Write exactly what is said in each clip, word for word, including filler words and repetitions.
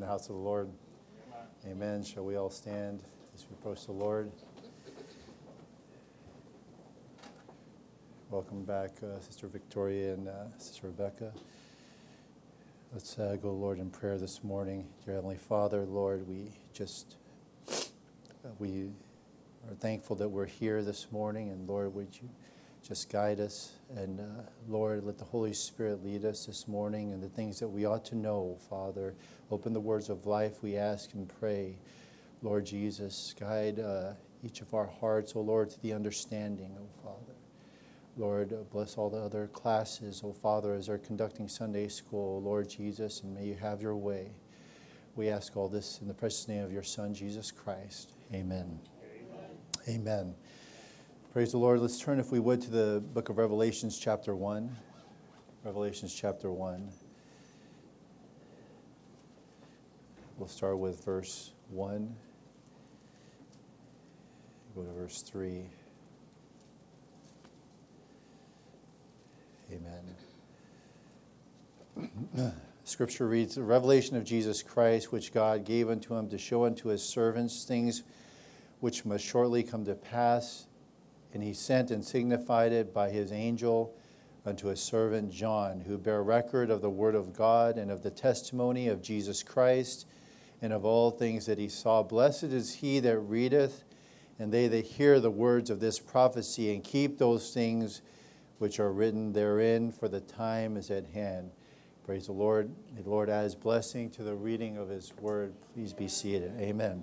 the house of the Lord? Amen. Amen. Shall we all stand as we approach the Lord? Welcome back, uh, Sister Victoria and uh, Sister Rebecca. Let's uh, go, Lord, in prayer this morning. Dear Heavenly Father, Lord, we just, uh, we are thankful that we're here this morning. And Lord, would you just guide us? And uh, Lord, let the Holy Spirit lead us this morning and the things that we ought to know, Father. Open the words of life, we ask and pray. Lord Jesus, guide uh, each of our hearts, O Lord, to the understanding, O Father. Lord, bless all the other classes, O Father, as they're conducting Sunday school, Lord Jesus, and may you have your way. We ask all this in the precious name of your Son, Jesus Christ. Amen. Amen. Amen. Praise the Lord. Let's turn, if we would, to the book of Revelations, chapter one. Revelations, chapter one. We'll start with verse one. Go to verse three. Amen. Scripture reads, the revelation of Jesus Christ, which God gave unto him to show unto his servants things which must shortly come to pass. And he sent and signified it by his angel unto his servant John, who bare record of the word of God and of the testimony of Jesus Christ and of all things that he saw. Blessed is he that readeth, and they that hear the words of this prophecy, and keep those things which are written therein, for the time is at hand. Praise the Lord. May the Lord add his blessing to the reading of his word. Please be seated. Amen.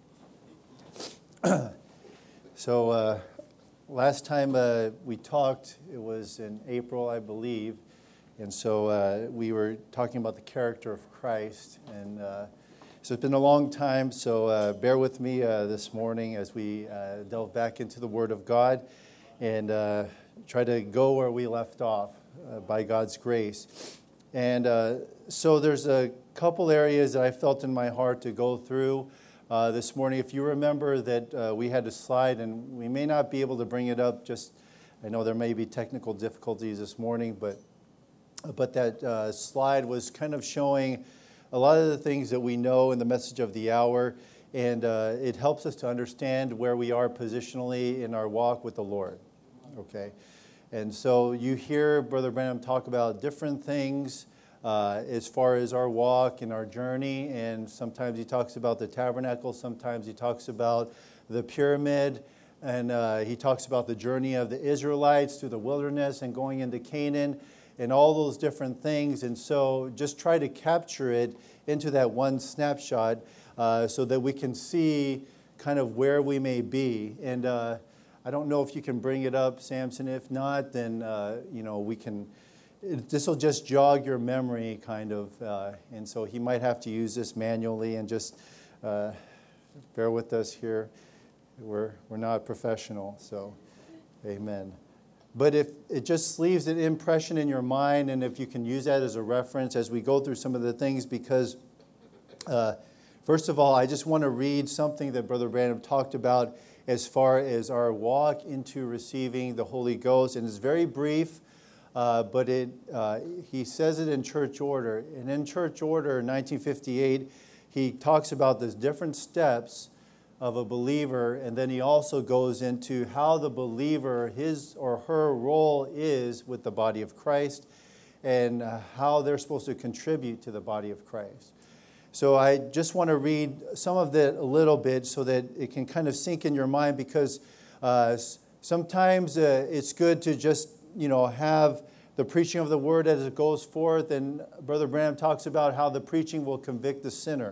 so uh, last time uh, we talked, it was in April, I believe. And so uh, we were talking about the character of Christ. And uh, so it's been a long time, so uh, bear with me uh, this morning as we uh, delve back into the Word of God and uh, try to go where we left off uh, by God's grace. And uh, so there's a couple areas that I felt in my heart to go through uh, this morning. If you remember that uh, we had a slide, and we may not be able to bring it up, just I know there may be technical difficulties this morning, but, but that uh, slide was kind of showing a lot of the things that we know in the message of the hour, and uh, it helps us to understand where we are positionally in our walk with the Lord. Okay, and so you hear Brother Branham talk about different things uh, as far as our walk and our journey, and sometimes he talks about the tabernacle, sometimes he talks about the pyramid, and uh, he talks about the journey of the Israelites through the wilderness and going into Canaan, and all those different things. And so just try to capture it into that one snapshot uh, so that we can see kind of where we may be. And uh, I don't know if you can bring it up, Samson. If not, then, uh, you know, we can, this will just jog your memory, kind of. Uh, and so he might have to use this manually, and just uh, bear with us here. We're, we're not professional, so amen. But if it just leaves an impression in your mind, and if you can use that as a reference as we go through some of the things, because uh, first of all, I just want to read something that Brother Branham talked about as far as our walk into receiving the Holy Ghost. And it's very brief, uh, but it uh, he says it in Church Order. And in Church Order in nineteen fifty-eight, he talks about the different steps of a believer, and then he also goes into how the believer, his or her role is with the body of Christ, and uh, how they're supposed to contribute to the body of Christ. So I just want to read some of that a little bit so that it can kind of sink in your mind, because uh, sometimes uh, it's good to just, you know, have the preaching of the word as it goes forth. And Brother Branham talks about how the preaching will convict the sinner.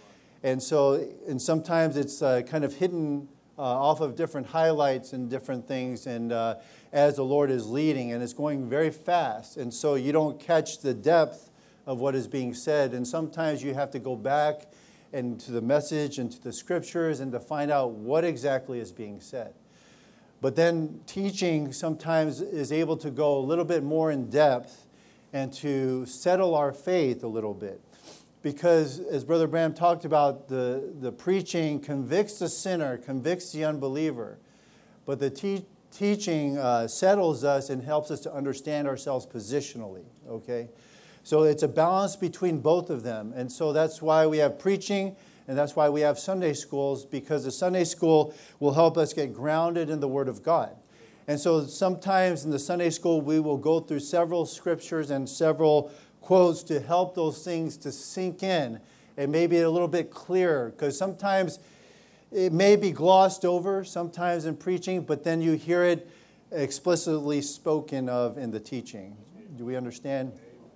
And so, and sometimes it's uh, kind of hidden uh, off of different highlights and different things, and uh, as the Lord is leading, and it's going very fast. And so you don't catch the depth of what is being said. And sometimes you have to go back and to the message and to the scriptures and to find out what exactly is being said. But then teaching sometimes is able to go a little bit more in depth and to settle our faith a little bit. Because as Brother Branham talked about, the, the preaching convicts the sinner, convicts the unbeliever. But the te- teaching uh, settles us and helps us to understand ourselves positionally, okay? So it's a balance between both of them. And so that's why we have preaching, and that's why we have Sunday schools, because the Sunday school will help us get grounded in the Word of God. And so sometimes in the Sunday school, we will go through several scriptures and several quotes to help those things to sink in and maybe a little bit clearer, because sometimes it may be glossed over sometimes in preaching, but then you hear it explicitly spoken of in the teaching. Do we understand?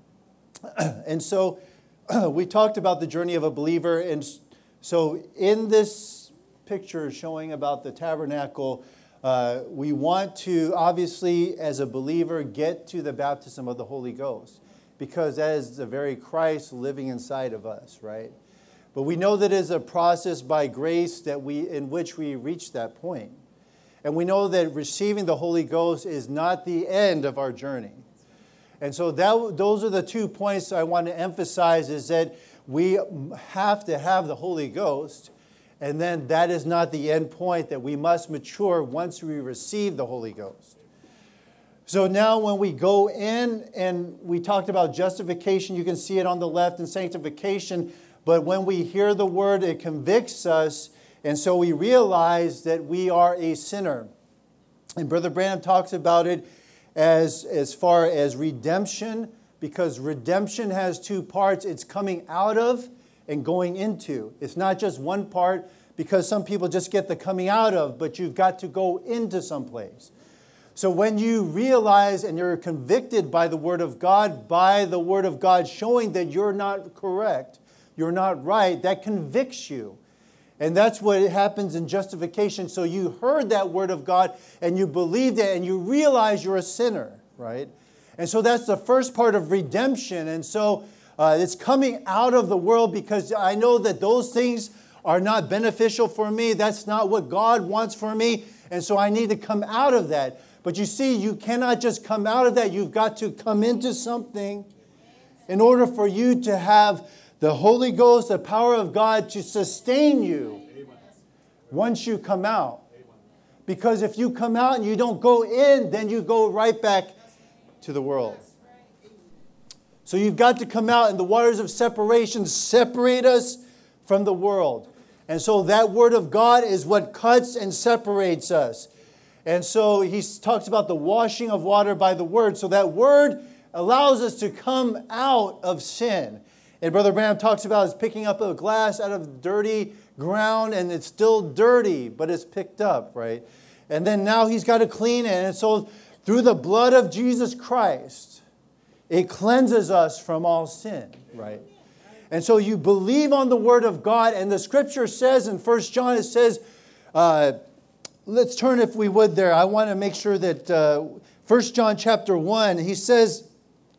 And so we talked about the journey of a believer. And so in this picture showing about the tabernacle, uh, we want to obviously, as a believer, get to the baptism of the Holy Ghost, because that is the very Christ living inside of us, right? But we know that it is a process by grace that we in which we reach that point. And we know that receiving the Holy Ghost is not the end of our journey. And so that, those are the two points I want to emphasize, is that we have to have the Holy Ghost, and then that is not the end point, that we must mature once we receive the Holy Ghost. So now when we go in, and we talked about justification, you can see it on the left, and sanctification, but when we hear the word, it convicts us, and so we realize that we are a sinner. And Brother Branham talks about it as, as far as redemption, because redemption has two parts. It's coming out of and going into. It's not just one part, because some people just get the coming out of, but you've got to go into someplace. So when you realize and you're convicted by the Word of God, by the Word of God showing that you're not correct, you're not right, that convicts you. And that's what happens in justification. So you heard that Word of God and you believed it and you realize you're a sinner, right? And so that's the first part of redemption. And so uh, it's coming out of the world, because I know that those things are not beneficial for me. That's not what God wants for me. And so I need to come out of that. But you see, you cannot just come out of that. You've got to come into something in order for you to have the Holy Ghost, the power of God, to sustain you once you come out. Because if you come out and you don't go in, then you go right back to the world. So you've got to come out, and the waters of separation separate us from the world. And so that Word of God is what cuts and separates us. And so he talks about the washing of water by the Word. So that Word allows us to come out of sin. And Brother Branham talks about is picking up a glass out of dirty ground, and it's still dirty, but it's picked up, right? And then now he's got to clean it. And so through the blood of Jesus Christ, it cleanses us from all sin, right? And so you believe on the Word of God, and the Scripture says in First John, it says, uh, let's turn, if we would, there. I want to make sure that uh, First John chapter one, he says,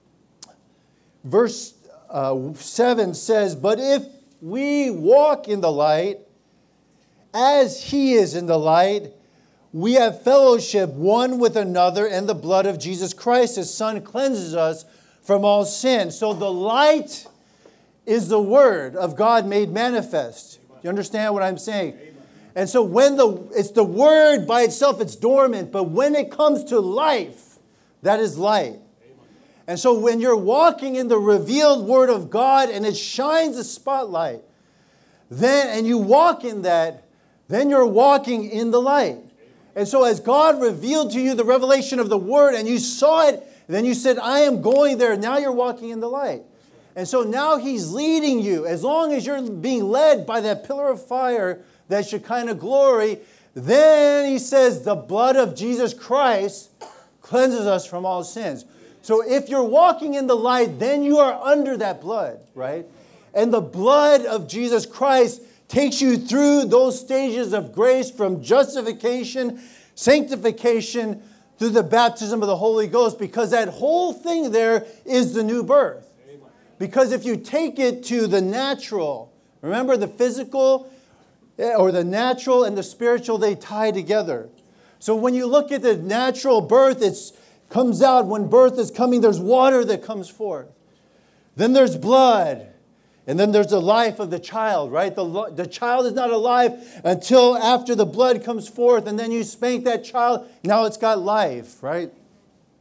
verse uh, seven says, but if we walk in the light, as He is in the light, we have fellowship one with another, and the blood of Jesus Christ, His Son, cleanses us from all sin. So the light is the Word of God made manifest. Do you understand what I'm saying? Amen. And so when the it's the Word by itself, it's dormant. But when it comes to life, that is light. Amen. And so when you're walking in the revealed Word of God and it shines a spotlight, then and you walk in that, then you're walking in the light. Amen. And so as God revealed to you the revelation of the Word and you saw it, then you said, I am going there. Now you're walking in the light. And so now He's leading you. As long as you're being led by that pillar of fire, that Shekinah glory, then He says the blood of Jesus Christ cleanses us from all sins. So if you're walking in the light, then you are under that blood, right? And the blood of Jesus Christ takes you through those stages of grace, from justification, sanctification, through the baptism of the Holy Ghost, because that whole thing there is the new birth. Because if you take it to the natural, remember the physical or the natural and the spiritual, they tie together. So when you look at the natural birth, it comes out. When birth is coming, there's water that comes forth. Then there's blood. And then there's the life of the child, right? The, the child is not alive until after the blood comes forth. And then you spank that child. Now it's got life, right?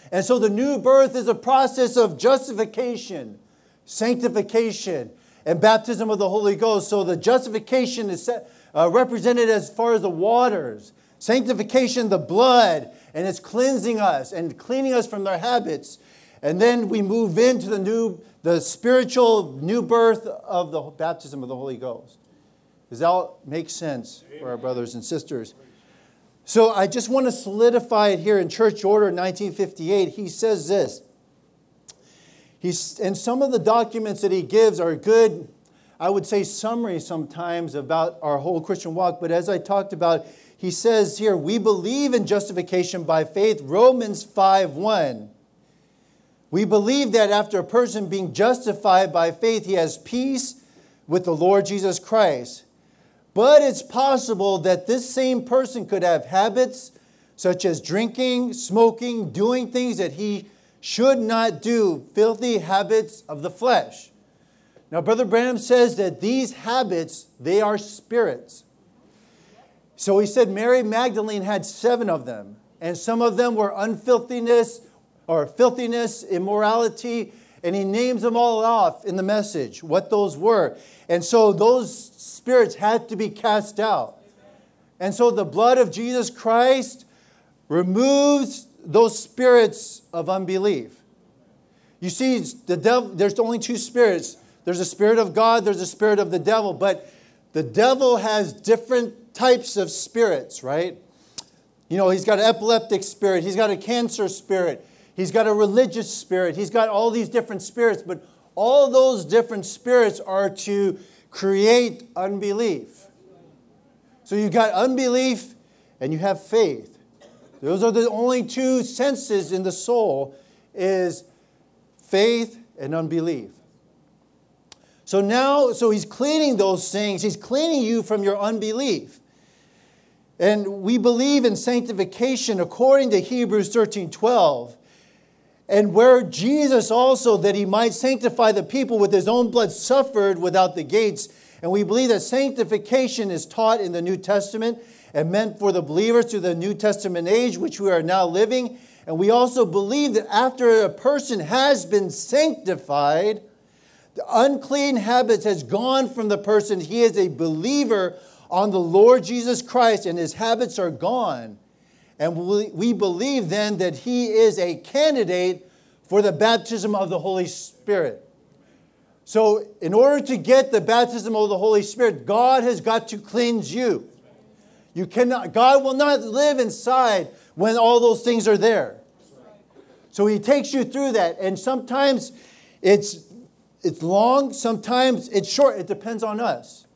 And so the new birth is a process of justification, sanctification, and baptism of the Holy Ghost. So the justification is set, uh, represented as far as the waters. Sanctification, the blood, and it's cleansing us and cleaning us from their habits. And then we move into the new, the spiritual new birth of the baptism of the Holy Ghost. Does that make sense for our brothers and sisters? So I just want to solidify it here in Church Order nineteen fifty-eight. He says this. He's, and some of the documents that he gives are good, I would say, summary sometimes about our whole Christian walk. But as I talked about, he says here, we believe in justification by faith, Romans five one. We believe that after a person being justified by faith, he has peace with the Lord Jesus Christ. But it's possible that this same person could have habits such as drinking, smoking, doing things that he should not do, filthy habits of the flesh. Now, Brother Branham says that these habits, they are spirits. So he said Mary Magdalene had seven of them. And some of them were unfilthiness or filthiness, immorality. And he names them all off in the message, what those were. And so those spirits had to be cast out. And so the blood of Jesus Christ removes those spirits of unbelief. You see, the devil, there's only two spirits. There's a spirit of God, there's a spirit of the devil. But the devil has different types of spirits, right? You know, he's got an epileptic spirit. He's got a cancer spirit. He's got a religious spirit. He's got all these different spirits. But all those different spirits are to create unbelief. So you've got unbelief and you have faith. Those are the only two senses in the soul, is faith and unbelief. So now, so he's cleaning those things. He's cleaning you from your unbelief. And we believe in sanctification according to Hebrews thirteen twelve. And where Jesus also, that he might sanctify the people with his own blood, suffered without the gates. And we believe that sanctification is taught in the New Testament and meant for the believers through the New Testament age, which we are now living. And we also believe that after a person has been sanctified, the unclean habits has gone from the person. He is a believer on the Lord Jesus Christ, and his habits are gone. And we, we believe then that he is a candidate for the baptism of the Holy Spirit. So in order to get the baptism of the Holy Spirit, God has got to cleanse you. You cannot, God will not live inside when all those things are there. So he takes you through that. And sometimes it's, it's long, sometimes it's short. It depends on us.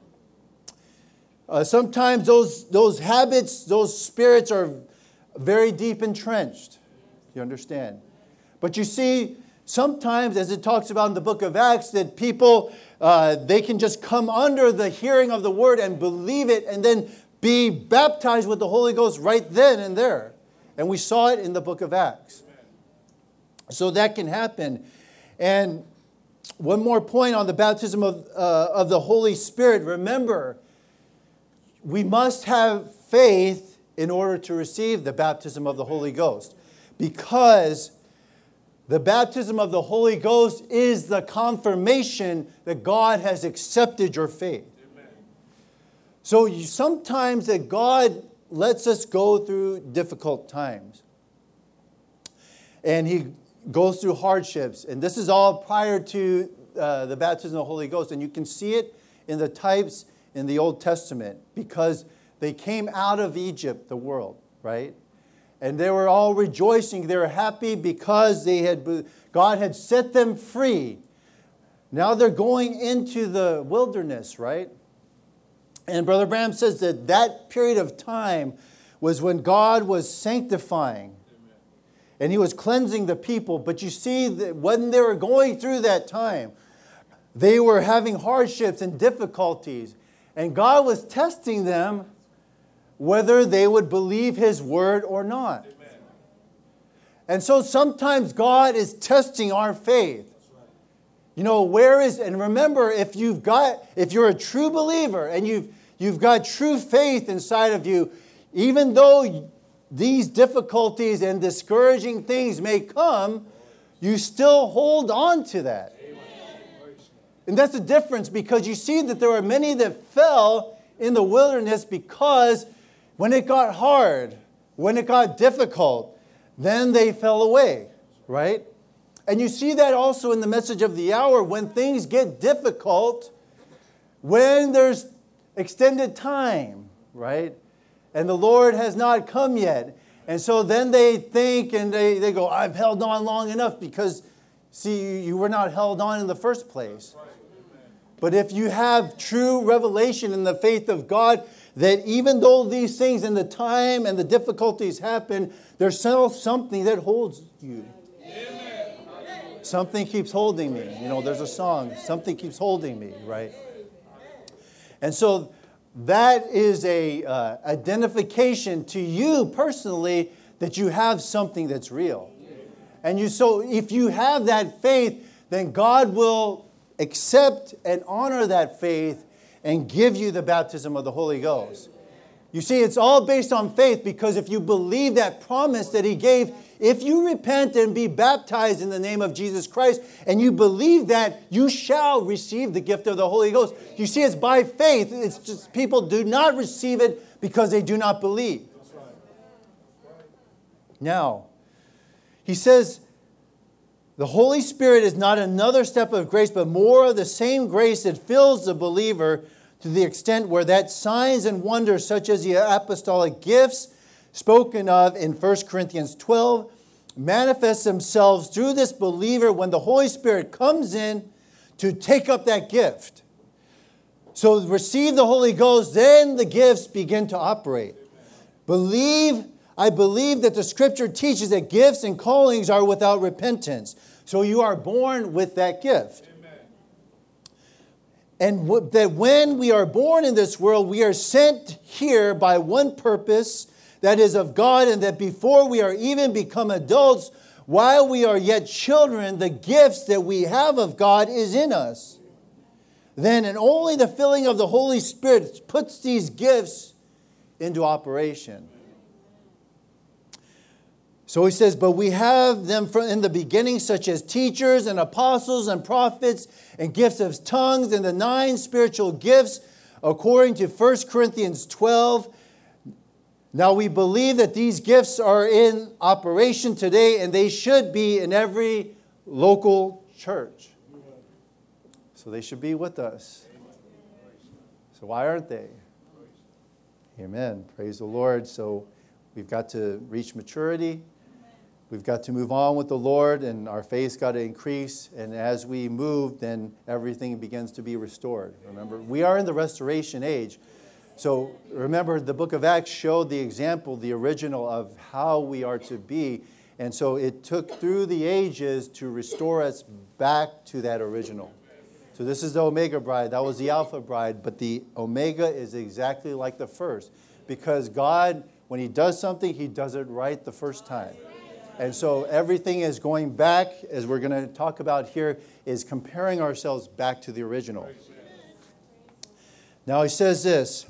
Uh, sometimes those, those habits, those spirits are very deep entrenched. You understand? But you see, sometimes, as it talks about in the book of Acts, that people, uh, they can just come under the hearing of the word and believe it and then be baptized with the Holy Ghost right then and there. And we saw it in the book of Acts. So that can happen. And one more point on the baptism of, uh, of the Holy Spirit. Remember, we must have faith in order to receive the baptism of the Holy Ghost. Because the baptism of the Holy Ghost is the confirmation that God has accepted your faith. Amen. So you, sometimes that God lets us go through difficult times. And he goes through hardships. And this is all prior to uh, the baptism of the Holy Ghost. And you can see it in the types in the Old Testament, because they came out of Egypt, the world, right? And they were all rejoicing. They were happy because they had God had set them free. Now they're going into the wilderness, right? And Brother Branham says that that period of time was when God was sanctifying. Amen. And he was cleansing the people. But you see, that when they were going through that time, they were having hardships and difficulties. And God was testing them whether they would believe his word or not. Amen. And so sometimes God is testing our faith. Right. You know, where is, and remember, if you've got, if you're a true believer and you've, you've got true faith inside of you, even though these difficulties and discouraging things may come, you still hold on to that. And that's the difference, because you see that there were many that fell in the wilderness because when it got hard, when it got difficult, then they fell away, right? And you see that also in the message of the hour. When things get difficult, when there's extended time, right? And the Lord has not come yet. And so then they think and they, they go, I've held on long enough because, see, you were not held on in the first place. But if you have true revelation in the faith of God, that even though these things in the time and the difficulties happen, there's still something that holds you. Amen. Something keeps holding me. You know, there's a song, something keeps holding me, right? And so that is a uh, identification to you personally that you have something that's real. And you so if you have that faith, then God will accept and honor that faith and give you the baptism of the Holy Ghost. You see, it's all based on faith, because if you believe that promise that He gave, if you repent and be baptized in the name of Jesus Christ, and you believe that, you shall receive the gift of the Holy Ghost. You see, it's by faith. It's just people do not receive it because they do not believe. Now, he says, the Holy Spirit is not another step of grace, but more of the same grace that fills the believer to the extent where that signs and wonders such as the apostolic gifts spoken of in First Corinthians twelve manifest themselves through this believer when the Holy Spirit comes in to take up that gift. So receive the Holy Ghost, then the gifts begin to operate. Believe I believe that the Scripture teaches that gifts and callings are without repentance. So you are born with that gift. Amen. And w- that when we are born in this world, we are sent here by one purpose, that is of God, and that before we are even become adults, while we are yet children, the gifts that we have of God is in us. Then and only the filling of the Holy Spirit puts these gifts into operation. So he says, but we have them from in the beginning, such as teachers and apostles and prophets and gifts of tongues and the nine spiritual gifts, according to First Corinthians twelve. Now we believe that these gifts are in operation today, and they should be in every local church. So they should be with us. So why aren't they? Amen. Praise the Lord. So we've got to reach maturity. We've got to move on with the Lord, and our faith's got to increase. And as we move, then everything begins to be restored. Remember, we are in the restoration age. So remember, the book of Acts showed the example, the original of how we are to be. And so it took through the ages to restore us back to that original. So this is the Omega bride. That was the Alpha bride. But the Omega is exactly like the first. Because God, when He does something, He does it right the first time. And so everything is going back, as we're going to talk about here, is comparing ourselves back to the original. Now he says this,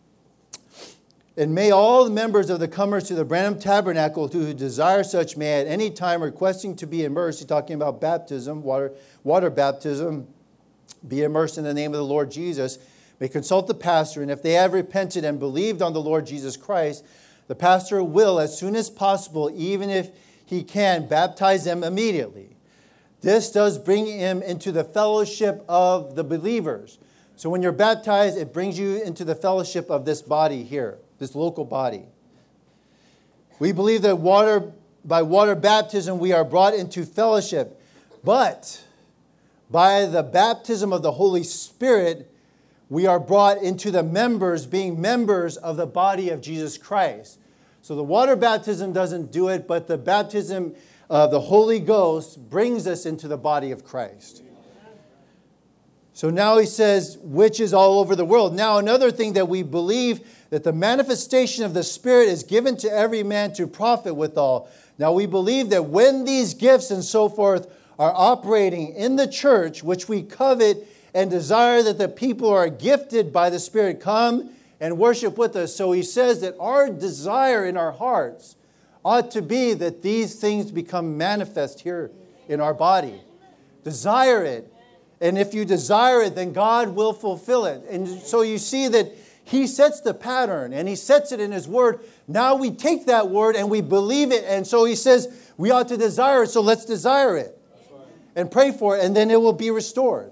and may all the members of the comers to the Branham Tabernacle who desire such may at any time requesting to be immersed, he's talking about baptism, water, water baptism, be immersed in the name of the Lord Jesus, may consult the pastor, and if they have repented and believed on the Lord Jesus Christ, the pastor will, as soon as possible, even if he can, baptize them immediately. This does bring him into the fellowship of the believers. So when you're baptized, it brings you into the fellowship of this body here, this local body. We believe that water, by water baptism we are brought into fellowship. But by the baptism of the Holy Spirit, we are brought into the members, being members of the body of Jesus Christ. So the water baptism doesn't do it, but the baptism of the Holy Ghost brings us into the body of Christ. So now he says, which is all over the world. Now another thing that we believe, that the manifestation of the Spirit is given to every man to profit withal. Now we believe that when these gifts and so forth are operating in the church, which we covet and desire that the people who are gifted by the Spirit come and worship with us. So he says that our desire in our hearts ought to be that these things become manifest here in our body. Desire it. And if you desire it, then God will fulfill it. And so you see that he sets the pattern and he sets it in his word. Now we take that word and we believe it. And so he says we ought to desire it. So let's desire it and pray for it, and then it will be restored.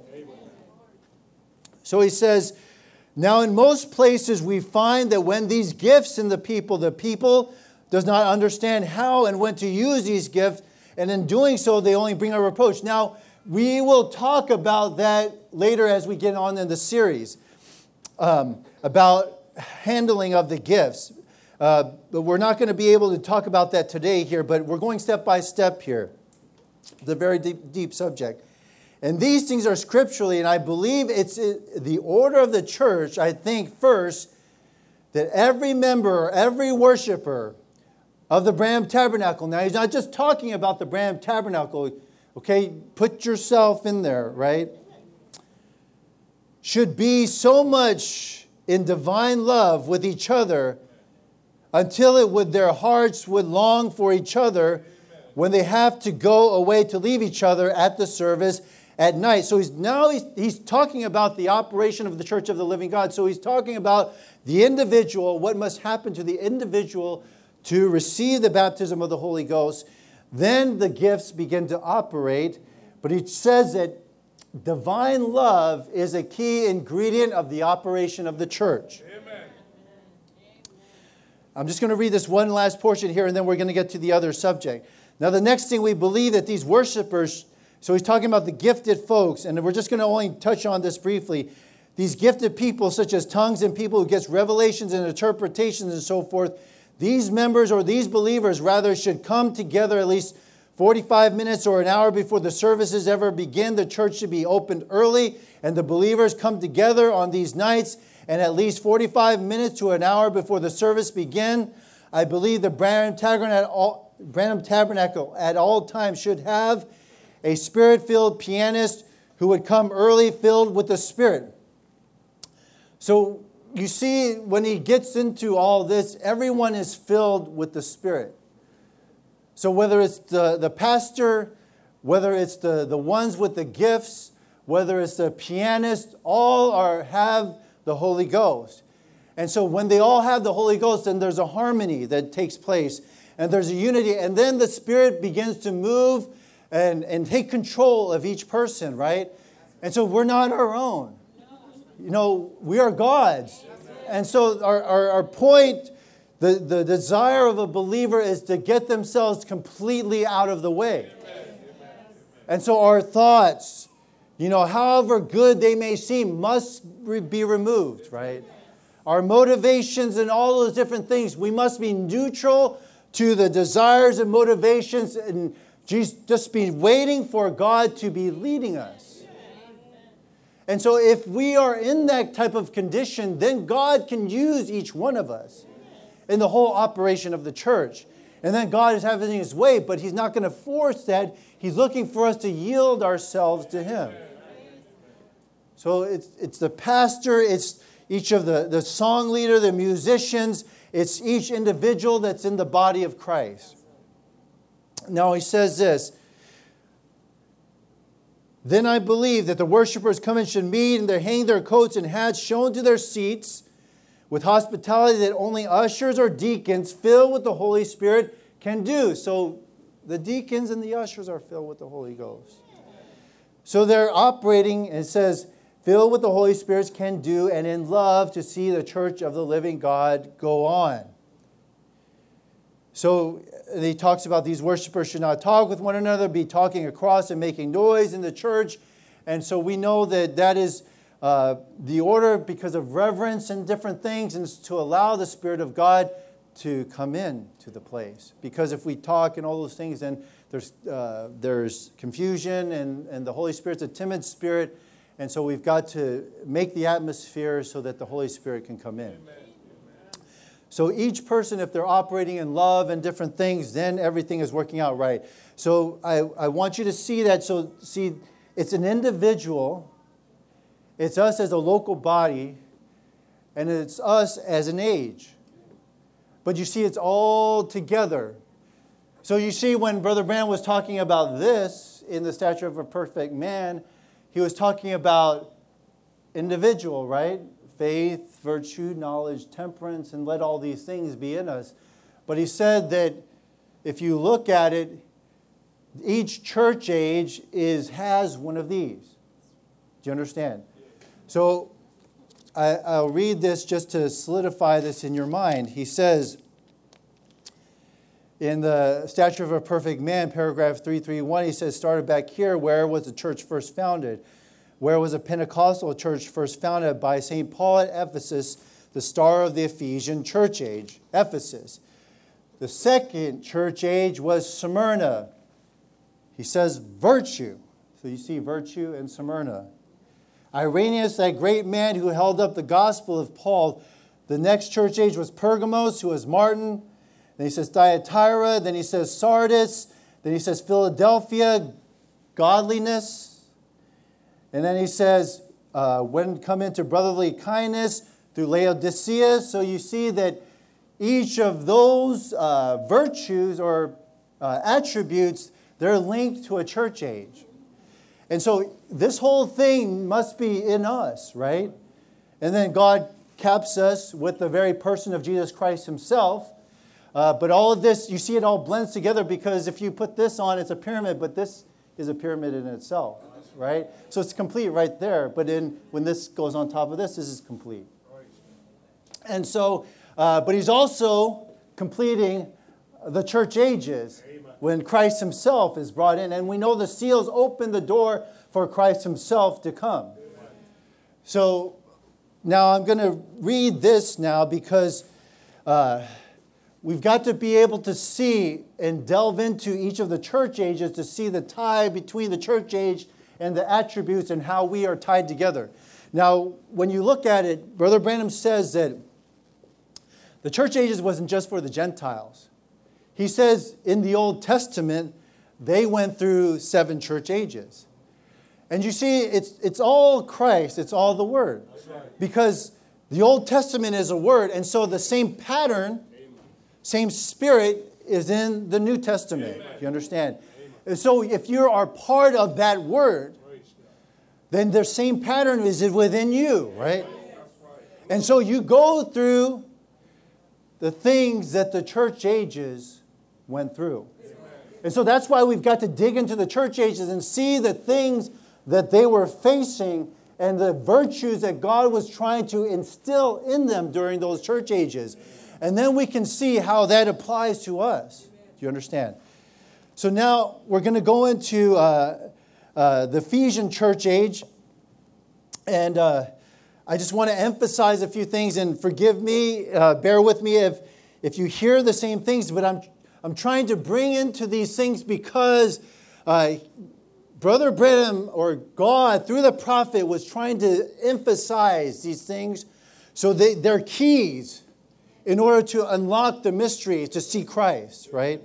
So he says, now in most places we find that when these gifts in the people, the people does not understand how and when to use these gifts, and in doing so they only bring a reproach. Now we will talk about that later as we get on in the series, um, about handling of the gifts. Uh, but we're not going to be able to talk about that today here, but we're going step by step here. It's a very deep, deep subject. And these things are scripturally, and I believe it's the order of the church, I think, first, that every member, every worshiper of the Branham Tabernacle, now he's not just talking about the Branham Tabernacle, okay, put yourself in there, right? Should be so much in divine love with each other until it would their hearts would long for each other when they have to go away to leave each other at the service at night. So he's now he's, he's talking about the operation of the Church of the Living God. So he's talking about the individual, what must happen to the individual to receive the baptism of the Holy Ghost. Then the gifts begin to operate. But he says that divine love is a key ingredient of the operation of the church. Amen. I'm just going to read this one last portion here, and then we're going to get to the other subject. Now, the next thing we believe that these worshipers, so he's talking about the gifted folks, and we're just going to only touch on this briefly. These gifted people, such as tongues and people who gets revelations and interpretations and so forth, these members or these believers rather should come together at least forty-five minutes or an hour before the services ever begin. The church should be opened early, and the believers come together on these nights, and at least forty-five minutes to an hour before the service begin. I believe the Branham Tabernacle Branham Tabernacle at all times should have a spirit-filled pianist who would come early filled with the Spirit. So you see, when he gets into all this, everyone is filled with the Spirit. So whether it's the, the pastor, whether it's the, the ones with the gifts, whether it's the pianist, all are have the Holy Ghost. And so when they all have the Holy Ghost, then there's a harmony that takes place. And there's a unity. And then the Spirit begins to move and, and take control of each person, right? And so we're not our own. You know, we are God's. And so our, our, our point, the, the desire of a believer is to get themselves completely out of the way. And so our thoughts, you know, however good they may seem, must be removed, right? Our motivations and all those different things, we must be neutral to the desires and motivations and just be waiting for God to be leading us. And so if we are in that type of condition, then God can use each one of us in the whole operation of the church. And then God is having His way, but He's not going to force that. He's looking for us to yield ourselves to Him. So it's, it's the pastor, it's each of the, the song leader, the musicians, it's each individual that's in the body of Christ. Now he says this, then I believe that the worshipers come and should meet, and they hang their coats and hats shown to their seats with hospitality that only ushers or deacons filled with the Holy Spirit can do. So the deacons and the ushers are filled with the Holy Ghost. So they're operating, it says, filled with the Holy Spirit can do, and in love to see the church of the living God go on. So he talks about these worshipers should not talk with one another, be talking across and making noise in the church. And so we know that that is uh, the order because of reverence and different things, and to allow the Spirit of God to come in to the place. Because if we talk and all those things, then there's uh, there's confusion, and, and the Holy Spirit's a timid spirit. And so we've got to make the atmosphere so that the Holy Spirit can come in. Amen. So each person, if they're operating in love and different things, then everything is working out right. So I, I want you to see that. So see, it's an individual. It's us as a local body and it's us as an age. But you see, it's all together. So you see, when Brother Branham was talking about this in the stature of a perfect man, he was talking about individual, right? Faith, virtue, knowledge, temperance, and let all these things be in us. But he said that if you look at it, each church age is has one of these. Do you understand? So I, I'll read this just to solidify this in your mind. He says, in the Stature of a Perfect Man, paragraph three thirty-one, he says, started back here, where was the church first founded? Where was a Pentecostal church first founded? By Saint Paul at Ephesus, the star of the Ephesian church age, Ephesus. The second church age was Smyrna. He says virtue. So you see virtue in Smyrna. Irenaeus, that great man who held up the gospel of Paul. The next church age was Pergamos, who was Martin. Then he says Thyatira. Then he says Sardis. Then he says Philadelphia, godliness. And then he says, uh, when come into brotherly kindness through Laodicea. So you see that each of those uh, virtues or uh, attributes, they're linked to a church age. And so this whole thing must be in us, right? And then God caps us with the very person of Jesus Christ himself. Uh, but all of this, you see it all blends together, because if you put this on, it's a pyramid, but this is a pyramid in itself, right? So it's complete right there. But in, when this goes on top of this, this is complete. And so, uh, but he's also completing the church ages when Christ himself is brought in. And we know the seals open the door for Christ himself to come. So now I'm going to read this now, because uh, we've got to be able to see and delve into each of the church ages to see the tie between the church age and the attributes and how we are tied together. Now, when you look at it, Brother Branham says that the church ages wasn't just for the Gentiles. He says in the Old Testament, they went through seven church ages. And you see, it's it's all Christ, it's all the Word. Right. Because the Old Testament is a Word, and so the same pattern, Amen. Same spirit is in the New Testament. Amen. You understand? Amen. And so if you are part of that Word, then the same pattern is within you, right? And so you go through the things that the church ages went through. Amen. And so that's why we've got to dig into the church ages and see the things that they were facing and the virtues that God was trying to instill in them during those church ages. And then we can see how that applies to us. Do you understand? So now we're going to go into uh, uh, the Ephesian church age. And uh, I just want to emphasize a few things, and forgive me, uh, bear with me if, if you hear the same things, but I'm I'm trying to bring into these things because uh, Brother Branham, or God, through the prophet, was trying to emphasize these things so they, they're keys in order to unlock the mystery to see Christ, right?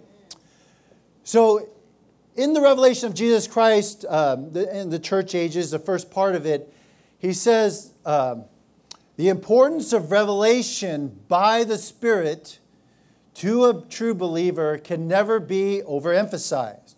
So in the revelation of Jesus Christ, um, the, in the church ages, the first part of it, he says um, the importance of revelation by the Spirit to a true believer can never be overemphasized.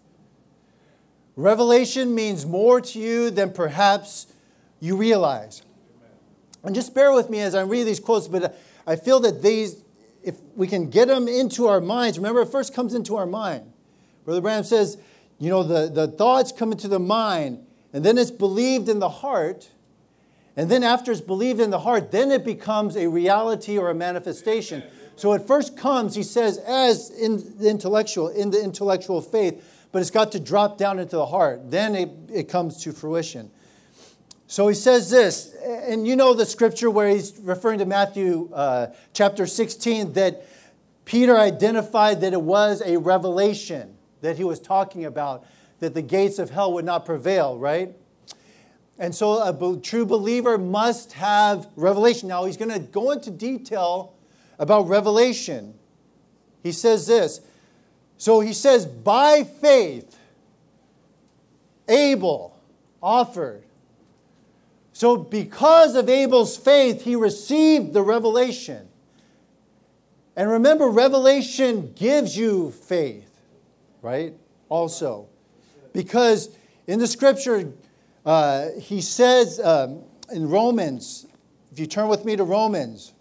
Revelation means more to you than perhaps you realize. And just bear with me as I read these quotes, but I feel that these, if we can get them into our minds, remember, it first comes into our mind. Brother Branham says, you know, the, the thoughts come into the mind, and then it's believed in the heart. And then after it's believed in the heart, then it becomes a reality or a manifestation. So it first comes, he says, as in the intellectual, in the intellectual faith, but it's got to drop down into the heart. Then it, it comes to fruition. So he says this, and you know the scripture where he's referring to Matthew uh, chapter sixteen, that Peter identified that it was a revelation that he was talking about, that the gates of hell would not prevail, right? And so a true believer must have revelation. Now he's going to go into detail about revelation. He says this. So he says, by faith, Abel offered So because of Abel's faith, he received the revelation. And remember, revelation gives you faith, right? Also. Because in the scripture, uh, he says um, in Romans, if you turn with me to Romans,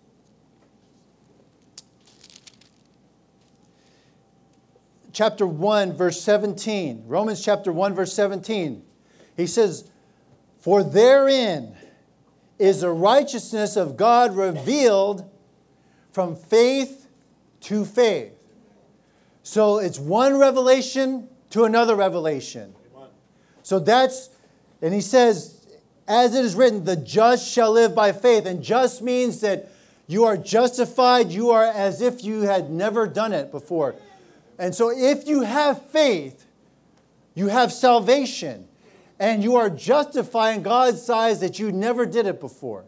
chapter one, verse seventeen. Romans chapter one, verse seventeen. He says, for therein is the righteousness of God revealed from faith to faith. So it's one revelation to another revelation. So that's, and he says, as it is written, the just shall live by faith. And just means that you are justified, you are as if you had never done it before. And so if you have faith, you have salvation. And you are justified in God's eyes that you never did it before.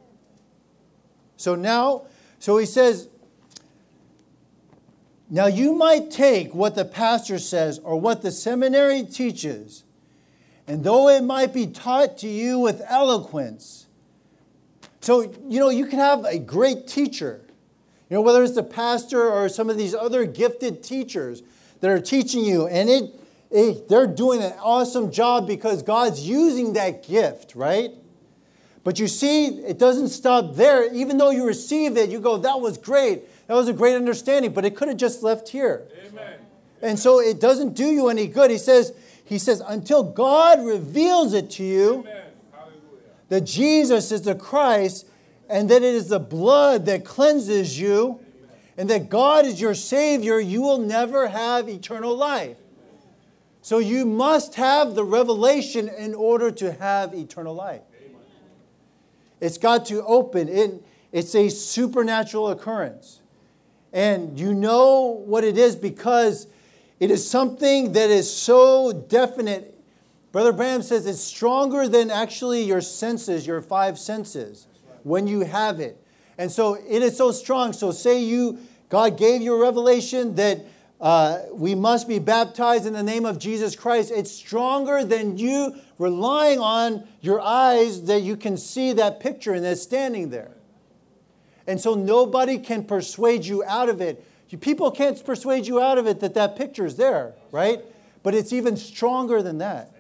So now, so he says, now you might take what the pastor says or what the seminary teaches, and though it might be taught to you with eloquence. So, you know, you can have a great teacher. You know, whether it's the pastor or some of these other gifted teachers that are teaching you, and it, it they're doing an awesome job because God's using that gift, right? But you see, it doesn't stop there. Even though you receive it, you go, that was great. That was a great understanding, but it could have just left here. Amen. And so it doesn't do you any good. He says, he says, until God reveals it to you, Amen. that Jesus is the Christ, and that it is the blood that cleanses you, Amen. and that God is your Savior, you will never have eternal life. So you must have the revelation in order to have eternal life. Amen. It's got to open. It, it's a supernatural occurrence. And you know what it is because it is something that is so definite. Brother Branham says it's stronger than actually your senses, your five senses, when you have it. And so it is so strong. So say you, God gave you a revelation that uh, we must be baptized in the name of Jesus Christ. It's stronger than you relying on your eyes that you can see that picture and that's standing there. And so nobody can persuade you out of it. People can't persuade you out of it that that picture is there, right? But it's even stronger than that.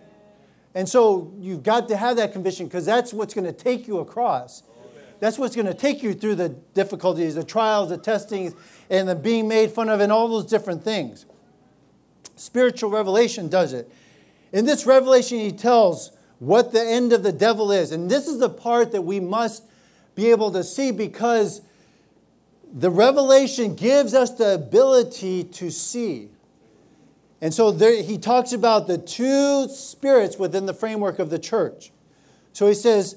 And so you've got to have that conviction because that's what's going to take you across. That's what's going to take you through the difficulties, the trials, the testings, and the being made fun of and all those different things. Spiritual revelation does it. In this revelation, he tells what the end of the devil is. And this is the part that we must be able to see because the revelation gives us the ability to see. And so there, he talks about the two spirits within the framework of the church. So he says,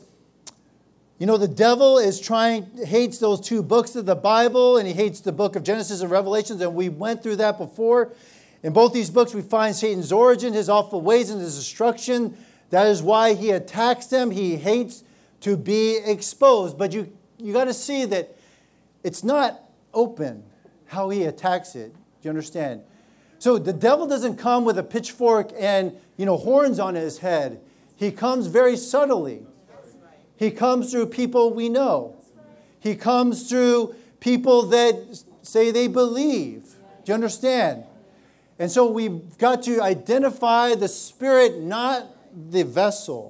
you know, the devil is trying, hates those two books of the Bible, and he hates the book of Genesis and Revelations, and we went through that before. In both these books, we find Satan's origin, his awful ways, and his destruction. That is why he attacks them. He hates to be exposed. But you, you got to see that it's not open how he attacks it. Do you understand? So the devil doesn't come with a pitchfork and, you know, horns on his head. He comes very subtly. He comes through people we know. He comes through people that say they believe. Do you understand? And so we've got to identify the spirit, not the vessel.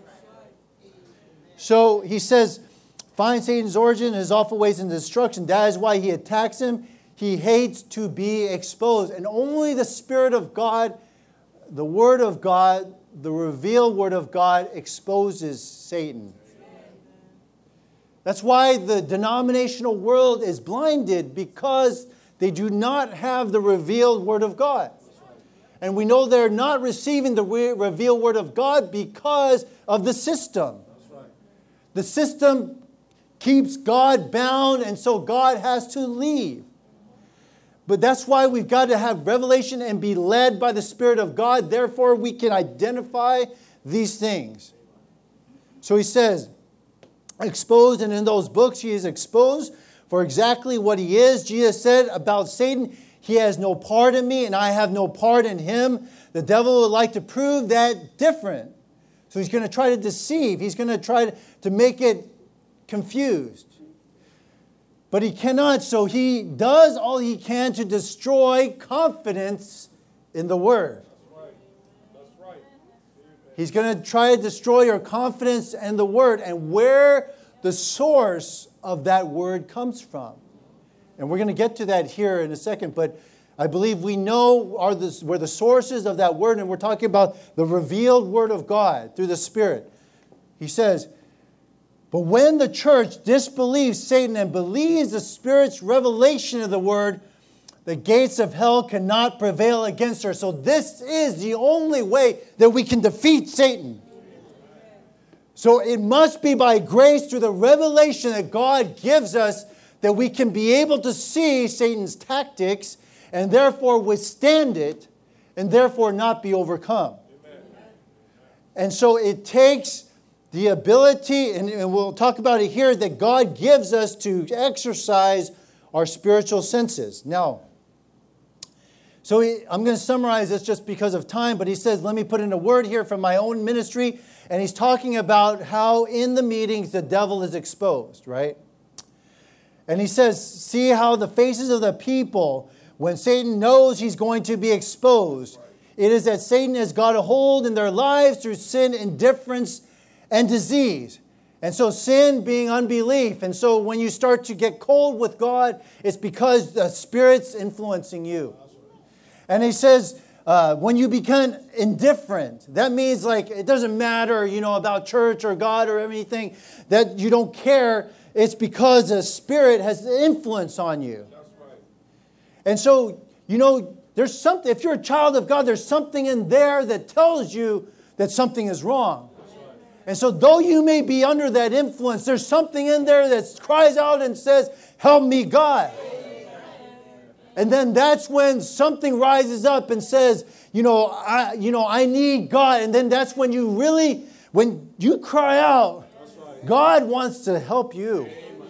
So he says, find Satan's origin, his awful ways and destruction. That is why he attacks him. He hates to be exposed. And only the Spirit of God, the Word of God, the revealed Word of God exposes Satan. That's why the denominational world is blinded because they do not have the revealed Word of God. And we know they're not receiving the revealed Word of God because of the system. The system keeps God bound, and so God has to leave. But that's why we've got to have revelation and be led by the Spirit of God. Therefore, we can identify these things. So he says, exposed, and in those books he is exposed for exactly what he is. Jesus said about Satan, he has no part in me and I have no part in him. The devil would like to prove that different. So he's going to try to deceive. He's going to try to make it confused. But he cannot, so he does all he can to destroy confidence in the Word. That's right. That's right. He's going to try to destroy your confidence in the Word and where the source of that Word comes from. And we're going to get to that here in a second, but I believe we know are the, where the sources of that Word, and we're talking about the revealed Word of God through the Spirit. He says, but when the church disbelieves Satan and believes the Spirit's revelation of the Word, the gates of hell cannot prevail against her. So this is the only way that we can defeat Satan. So it must be by grace through the revelation that God gives us that we can be able to see Satan's tactics and therefore withstand it and therefore not be overcome. Amen. And so it takes the ability, and, and we'll talk about it here, that God gives us to exercise our spiritual senses. Now, so he, I'm going to summarize this just because of time, but he says, let me put in a word here from my own ministry, and he's talking about how in the meetings the devil is exposed, right? And he says, see how the faces of the people, when Satan knows he's going to be exposed, it is that Satan has got a hold in their lives through sin, indifference, and disease. And so sin being unbelief. And so when you start to get cold with God, it's because the Spirit's influencing you. And he says, uh, when you become indifferent, that means like it doesn't matter, you know, about church or God or anything, that you don't care. It's because the Spirit has influence on you. That's right. And so, you know, there's something, if you're a child of God, there's something in there that tells you that something is wrong. And so though you may be under that influence, there's something in there that cries out and says, help me, God. Amen. And then that's when something rises up and says, you know, I, you know, I need God. And then that's when you really, when you cry out, right. God wants to help you. Amen.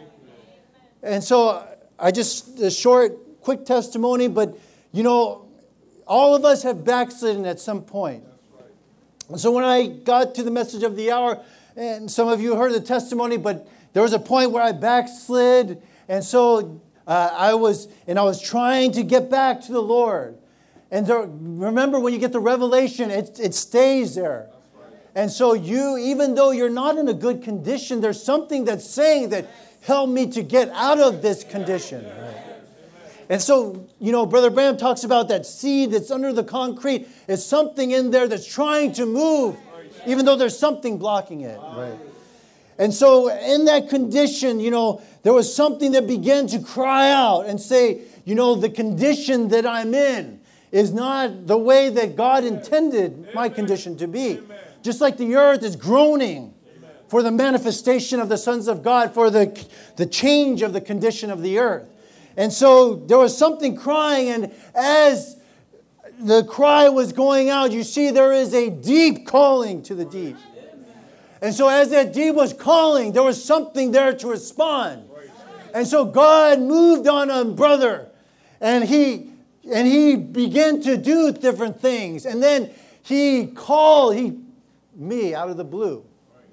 And so I just, a short, quick testimony, but, you know, all of us have backslidden at some point. And so when I got to the message of the hour, and some of you heard the testimony, but there was a point where I backslid. And so uh, I was, and I was trying to get back to the Lord. And there, remember, when you get the revelation, it, it stays there. And so you, even though you're not in a good condition, there's something that's saying that, help me to get out of this condition. Right? And so, you know, Brother Branham talks about that seed that's under the concrete. It's something in there that's trying to move, even though there's something blocking it. Right. And so in that condition, you know, there was something that began to cry out and say, you know, the condition that I'm in is not the way that God intended my condition to be. Just like the earth is groaning for the manifestation of the sons of God, for the, the change of the condition of the earth. And so there was something crying, and as the cry was going out, you see there is a deep calling to the deep. And so as that deep was calling, there was something there to respond. And so God moved on a brother, and he and he began to do different things. And then he called he me out of the blue.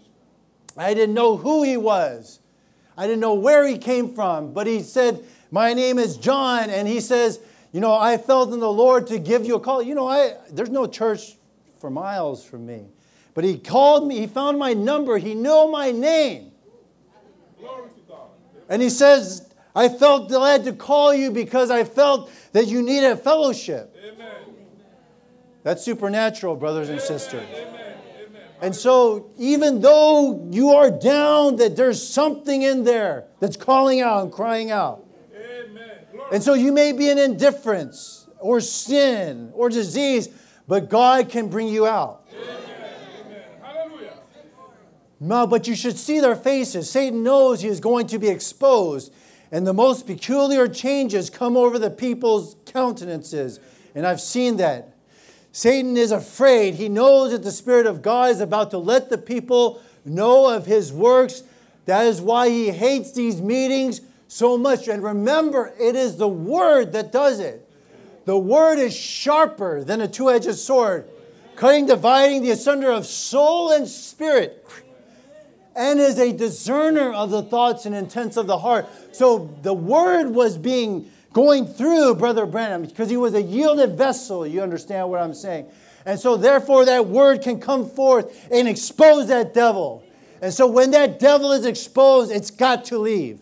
I didn't know who he was. I didn't know where he came from, but he said, my name is John, and he says, you know, I felt in the Lord to give you a call. You know, I there's no church for miles from me. But he called me, he found my number, he knew my name. Glory to God. And he says, I felt glad to call you because I felt that you needed fellowship. Amen. That's supernatural, brothers and Amen. sisters. Amen. Amen. And so even though you are down, that there's something in there that's calling out and crying out. And so you may be in indifference or sin or disease, but God can bring you out. Amen. Hallelujah. No, but you should see their faces. Satan knows he is going to be exposed. And the most peculiar changes come over the people's countenances. And I've seen that. Satan is afraid. He knows that the Spirit of God is about to let the people know of his works. That is why he hates these meetings so much. And remember, it is the Word that does it. The Word is sharper than a two-edged sword, cutting, dividing the asunder of soul and spirit, and is a discerner of the thoughts and intents of the heart. So the word was being going through Brother Branham because he was a yielded vessel. You understand what I'm saying? And so therefore that word can come forth and expose that devil. And so when that devil is exposed, it's got to leave.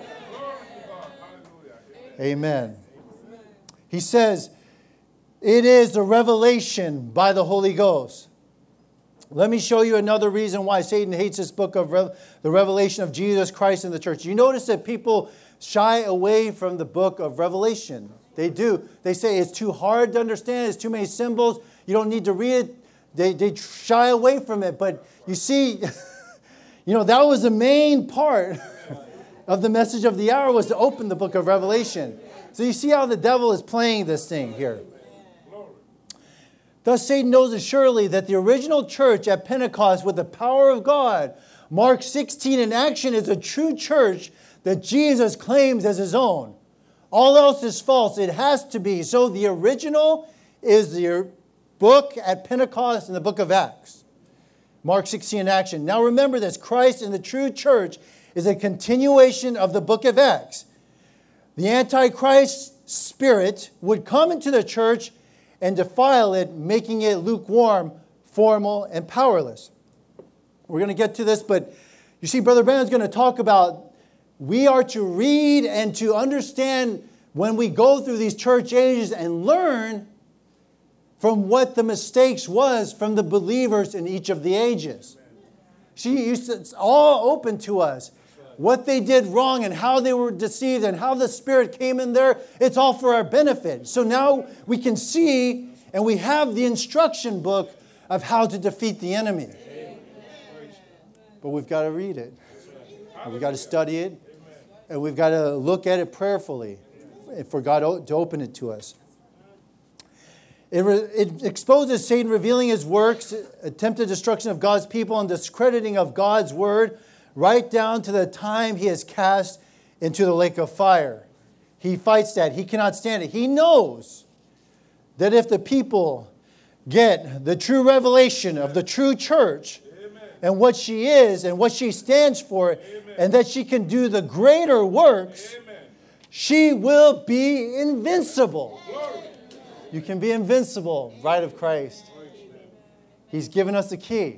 Amen. Amen. He says, it is the revelation by the Holy Ghost. Let me show you another reason why Satan hates this book of Re- the revelation of Jesus Christ in the church. You notice that people shy away from the book of Revelation. They do. They say it's too hard to understand. It's too many symbols. You don't need to read it. They, they shy away from it. But you see, you know, that was the main part of the message of the hour, was to open the book of Revelation. So you see how the devil is playing this thing here. Thus Satan knows assuredly that the original church at Pentecost with the power of God, Mark sixteen in action, is a true church that Jesus claims as his own. All else is false. It has to be. So the original is the book at Pentecost and the book of Acts. Mark sixteen in action. Now remember this, Christ in the true church is a continuation of the book of Acts. The Antichrist spirit would come into the church and defile it, making it lukewarm, formal, and powerless. We're going to get to this, but you see, Brother Branham's going to talk about we are to read and to understand when we go through these church ages and learn from what the mistakes was from the believers in each of the ages. See, it's all open to us. What they did wrong and how they were deceived and how the Spirit came in there, it's all for our benefit. So now we can see and we have the instruction book of how to defeat the enemy. But we've got to read it. And we've got to study it. And we've got to look at it prayerfully for God to open it to us. It, re, it exposes Satan revealing his works, attempted destruction of God's people, and discrediting of God's word, right down to the time he is cast into the lake of fire. He fights that. He cannot stand it. He knows that if the people get the true revelation of the true church, amen, and what she is and what she stands for, amen, and that she can do the greater works, amen, she will be invincible. Glory. You can be invincible, right of Christ. He's given us the key.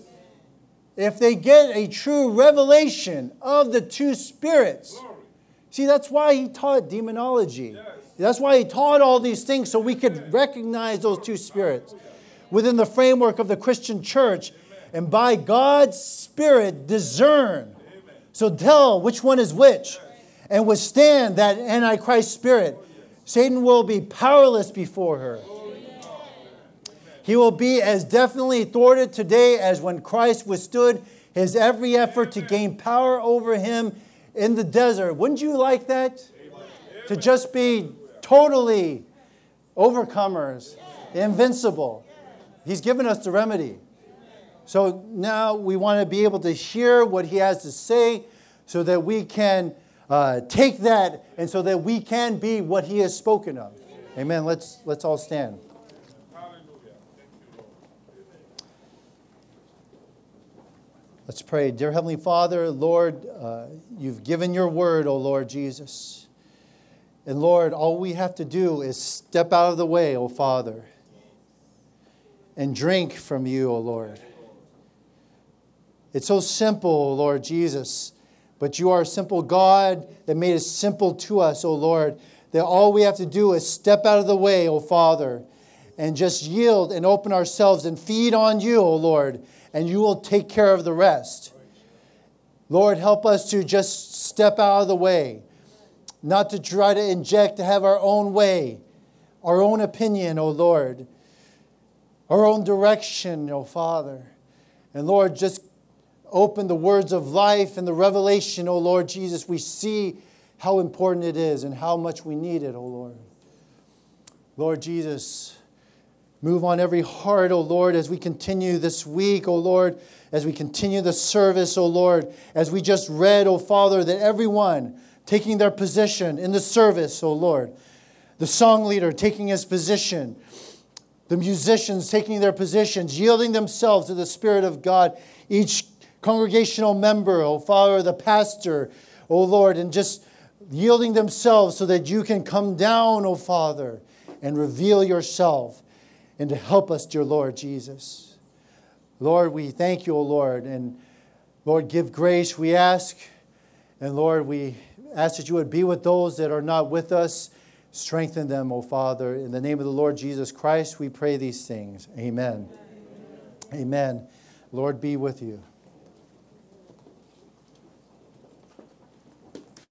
If they get a true revelation of the two spirits. Glory. See, that's why he taught demonology. Yes. That's why he taught all these things, so we could recognize those two spirits within the framework of the Christian church. Amen. And by God's Spirit, discern. Amen. So tell which one is which. Yes. And withstand that Antichrist spirit. Oh, yes. Satan will be powerless before her. He will be as definitely thwarted today as when Christ withstood his every effort to gain power over him in the desert. Wouldn't you like that? Amen. To just be totally overcomers, invincible. He's given us the remedy. So now we want to be able to hear what he has to say so that we can uh, take that and so that we can be what he has spoken of. Amen. Let's, let's all stand. Let's pray. Dear Heavenly Father, Lord, uh, you've given your word, O Lord Jesus. And Lord, all we have to do is step out of the way, O Father, and drink from you, O Lord. It's so simple, O Lord Jesus, but you are a simple God that made it simple to us, O Lord, that all we have to do is step out of the way, O Father, and just yield and open ourselves and feed on you, O Lord, and you will take care of the rest. Lord, help us to just step out of the way, not to try to inject, to have our own way, our own opinion, O Lord, our own direction, O Father. And Lord, just open the words of life and the revelation, O Lord Jesus. We see how important it is and how much we need it, O Lord. Lord Jesus, move on every heart, O Lord, as we continue this week, O Lord, as we continue the service, O Lord, as we just read, O Father, that everyone taking their position in the service, O Lord, the song leader taking his position, the musicians taking their positions, yielding themselves to the Spirit of God, each congregational member, oh Father, the pastor, oh Lord, and just yielding themselves so that you can come down, oh Father, and reveal yourself and to help us, dear Lord Jesus. Lord, we thank you, oh Lord, and Lord, give grace, we ask. And Lord, we ask that you would be with those that are not with us. Strengthen them, O Father. In the name of the Lord Jesus Christ, we pray these things. Amen. Amen. Amen. Lord, be with you.